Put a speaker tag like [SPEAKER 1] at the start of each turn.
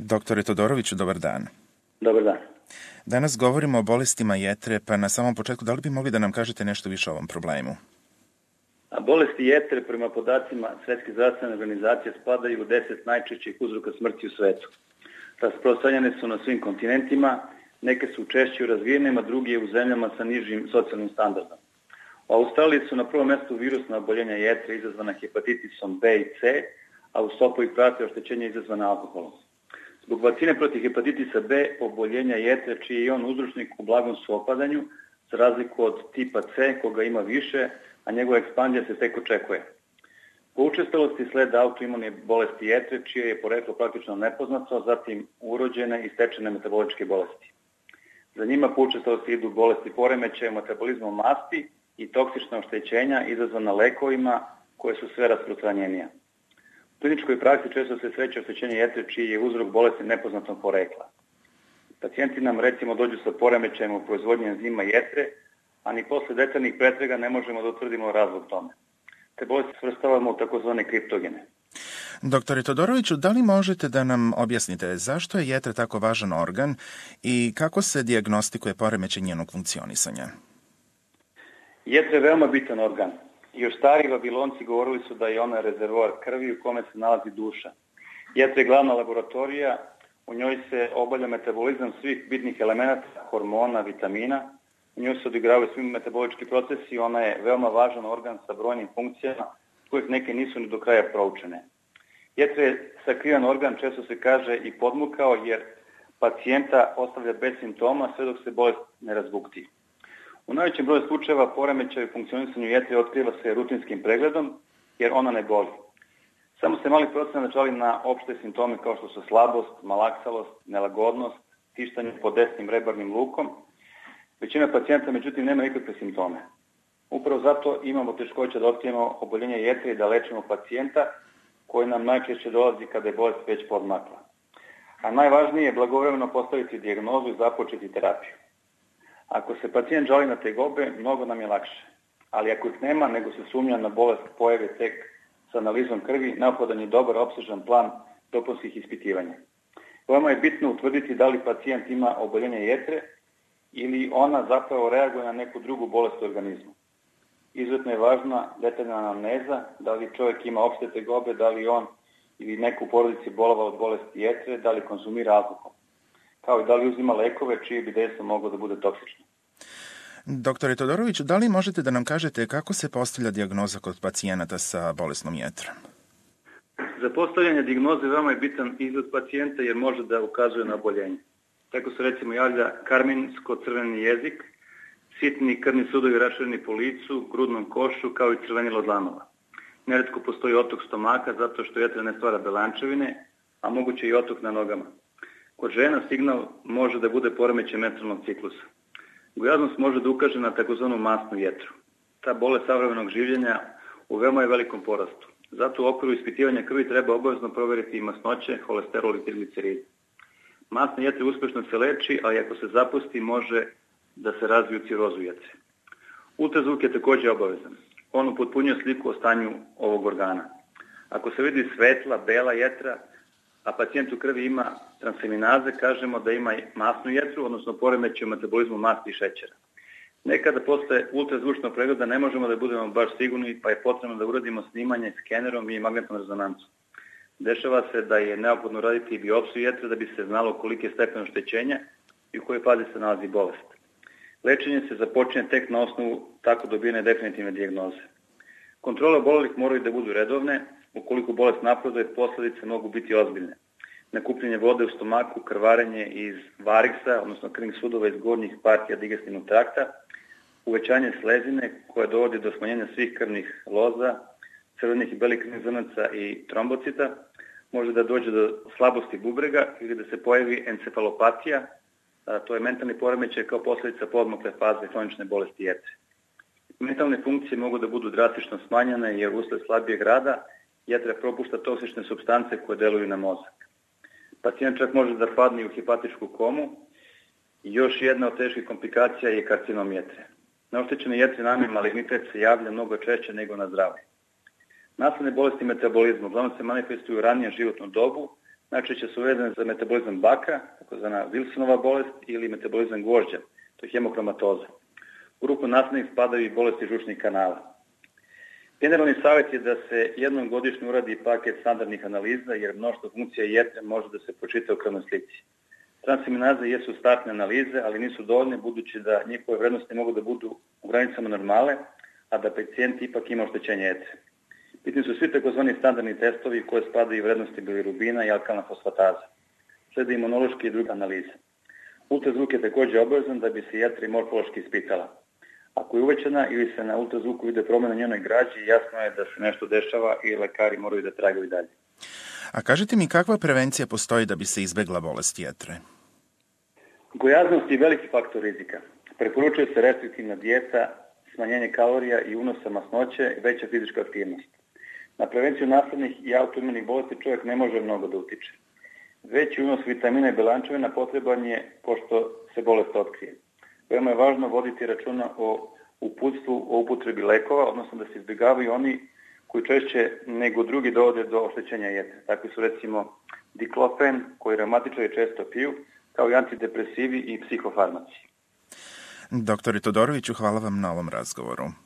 [SPEAKER 1] Doktore Todoroviću, dobar dan.
[SPEAKER 2] Dobar dan.
[SPEAKER 1] Danas govorimo o bolestima jetre, pa na samom početku da li bi mogli da nam kažete nešto više o ovom problemu?
[SPEAKER 2] Bolesti jetre prema podacima Svetske zdravstvene organizacije spadaju u 10 najčešćih uzroka smrti u svetu. Rasprostranjene su na svim kontinentima, neke su češće u razvijenim, a druge u zemljama sa nižim socijalnim standardom. U Australiji su na prvom mjestu virusna oboljenja jetre izazvana hepatitisom B i C, a u stopu ih prate oštećenja izazvana alkoholom. Zbog vakcine protiv hepatitisa B, oboljenja jetre, čiji je on uzročnik u blagom su opadanju, za razliku od tipa C, koga ima više, a njegova ekspanzija se tek očekuje. Po učestalosti sleda autoimune bolesti jetre, čije je poreklo praktično nepoznato, zatim urođene i stečene metaboličke bolesti. Za njima po učestalosti idu bolesti poremećaja metabolizmom masti i toksična oštećenja izazvana lekovima koje su sve rasprostranjenija. U kliničkoj praksi često se sreće oštećenje jetre čiji je uzrok bolesti nepoznatog porekla. Pacijenti nam recimo dođu sa poremećajem u proizvodnji enzima jetre, a ni posle detaljnih pretraga ne možemo da utvrdimo razlog tome. Te bolesti svrstavamo u takozvane kriptogene.
[SPEAKER 1] Doktore Todoroviću, da li možete da nam objasnite zašto je jetra tako važan organ i kako se dijagnostikuje poremećaj njenog funkcionisanja?
[SPEAKER 2] Jetra je veoma bitan organ. Još stari Vavilonci govorili su da je ona rezervoar krvi u kome se nalazi duša. Jetra je glavna laboratorija, u njoj se obavlja metabolizam svih bitnih elemenata, hormona, vitamina. U njoj se odigravaju svi metabolički procesi, ona je veoma važan organ sa brojnim funkcijama, kojih neke nisu ni do kraja proučene. Jetra je sakrivan organ, često se kaže i podmukao, jer pacijenta ostavlja bez simptoma sve dok se bolest ne razbukti. U najvećem broju slučajeva poremećaj u funkcionisanju jetre otkriva se rutinskim pregledom, jer ona ne boli. Samo se mali procenat žali na opšte simptome kao što su slabost, malaksalost, nelagodnost, tištanje pod desnim rebarnim lukom. Većina pacijenta, međutim, nema nikakve simptome. Upravo zato imamo teškoće da otkrijemo oboljenje jetre i da lečimo pacijenta koji nam najčešće dolazi kada je bolest već podmakla. A najvažnije je blagovremeno postaviti dijagnozu i započeti terapiju. Ako se pacijent žali na tegobe, mnogo nam je lakše. Ali ako ih nema, nego se sumnja na bolest pojave tek sa analizom krvi, neophodan je dobar opsežan plan dopunskih ispitivanja. Veoma je bitno utvrditi da li pacijent ima oboljenje jetre ili ona zapravo reaguje na neku drugu bolest u organizmu. Izuzetno je važna detaljna anamneza, da li čovjek ima opšte tegobe, da li on ili neko u porodici bolovao od bolesti jetre, da li konzumira alkohol, kao i da li uzima lekove čije bi dejstvo moglo da bude toksično.
[SPEAKER 1] Doktore Todoroviću, da li možete da nam kažete kako se postavlja dijagnoza kod pacijenata sa bolesnom jetrom?
[SPEAKER 2] Za postavljanje dijagnoze veoma je bitan izgled pacijenta jer može da ukazuje na oboljenje. Tako se recimo javlja karminsko-crveni jezik, sitni krvni sudovi rašireni po licu, grudnom košu kao i crvenilo dlanova. Neretko postoji otok stomaka zato što jetra ne stvara belančevine, a moguće i otok na nogama. Kod žena signal može da bude poremećaj menstrualnog ciklusa. Gojaznost može da ukaže na takozvanu masnu jetru. Ta bolest savremenog življenja u veoma je velikom porastu. Zato u okviru ispitivanja krvi treba obavezno proveriti i masnoće, holesterol i trigliceride. Masna jetra uspešno se leči, ali ako se zapusti može da se razviju cirozu jetre. Ultrazvuk je također obavezan. On upotpunjuje sliku o stanju ovog organa. Ako se vidi svetla, bela jetra, a pacijent u krvi ima transaminaze, kažemo da ima masnu jetru, odnosno poremećaj u metabolizmu masti i šećera. Nekada posle ultrazvučnog pregleda ne možemo da budemo baš sigurni, pa je potrebno da uradimo snimanje skenerom i magnetnom rezonancom. Dešava se da je neophodno raditi i biopsiju jetre da bi se znalo koliki je stepen oštećenja i u kojoj fazi se nalazi bolest. Lečenje se započinje tek na osnovu tako dobijene definitivne dijagnoze. Kontrole obolelih moraju da budu redovne, ukoliko bolest napreduje, posledice mogu biti ozbiljne. Nakupljenje vode u stomaku, krvarenje iz variksa, odnosno krvnih sudova iz gornjih partija digestivnog trakta, uvećanje slezine koje dovodi do smanjenja svih krvnih loza, crvenih i belih krvnih zrnaca i trombocita, može da dođe do slabosti bubrega ili da se pojavi encefalopatija, to je mentalni poremećaj kao posljedica podmukle faze hronične bolesti jetre. Mentalne funkcije mogu da budu drastično smanjene jer usled slabijeg rada jetra propušta toksične supstance koje deluju na mozak. Pacijent čak može da padne u hepatičku komu i još jedna od teških komplikacija je karcinom jetre. Na oštećene jetre namjer malignitet se javlja mnogo češće nego na zdrave. Nasledne bolesti metabolizma uglavnom se manifestuju u ranijem životnom dobu, najčešće su vezane za metabolizam baka, takozvana Wilsonova bolest ili metabolizam gvožđa, to je hemokramatoza. U grupu nasljednih spadaju i bolesti žučnih kanala. Generalni savjet je da se jednom godišnje uradi paket standardnih analiza, jer mnoštvo funkcija jetre može da se pročita u krvnoj slici. Transaminaze jesu startne analize, ali nisu dovoljne budući da njihove vrednosti mogu da budu u granicama normale, a da pacijent ipak ima oštećenje jetre. Bitni su svi takozvani standardni testovi koje spadaju vrednosti bilirubina i alkalna fosfataza. Slede imunološke i druge analize. Ultrazvuk je također obavezan da bi se jetra morfološki ispitala. Ako je uvećana ili se na ultrazvuku vide promjena njenoj građi, jasno je da se nešto dešava i lekari moraju da tragaju dalje.
[SPEAKER 1] A kažite mi, kakva prevencija postoji da bi se izbegla bolest jetre?
[SPEAKER 2] Gojaznost je veliki faktor rizika. Preporučuje se restriktivna dijeta, smanjenje kalorija i unosa masnoće i veća fizička aktivnost. Na prevenciju naslednih i autoimunih bolesti čovjek ne može mnogo da utiče. Veći unos vitamina i belančevina potreban je pošto se bolest otkrije. Veoma je važno voditi računa o uputstvu o upotrebi lekova, odnosno da se izbjegavaju oni koji češće nego drugi dovode do oštećenja jetre. Takvi su recimo diklofen, koji reumatičari često piju, kao i antidepresivi i psihofarmaci.
[SPEAKER 1] Doktore Todoroviću, hvala vam na ovom razgovoru.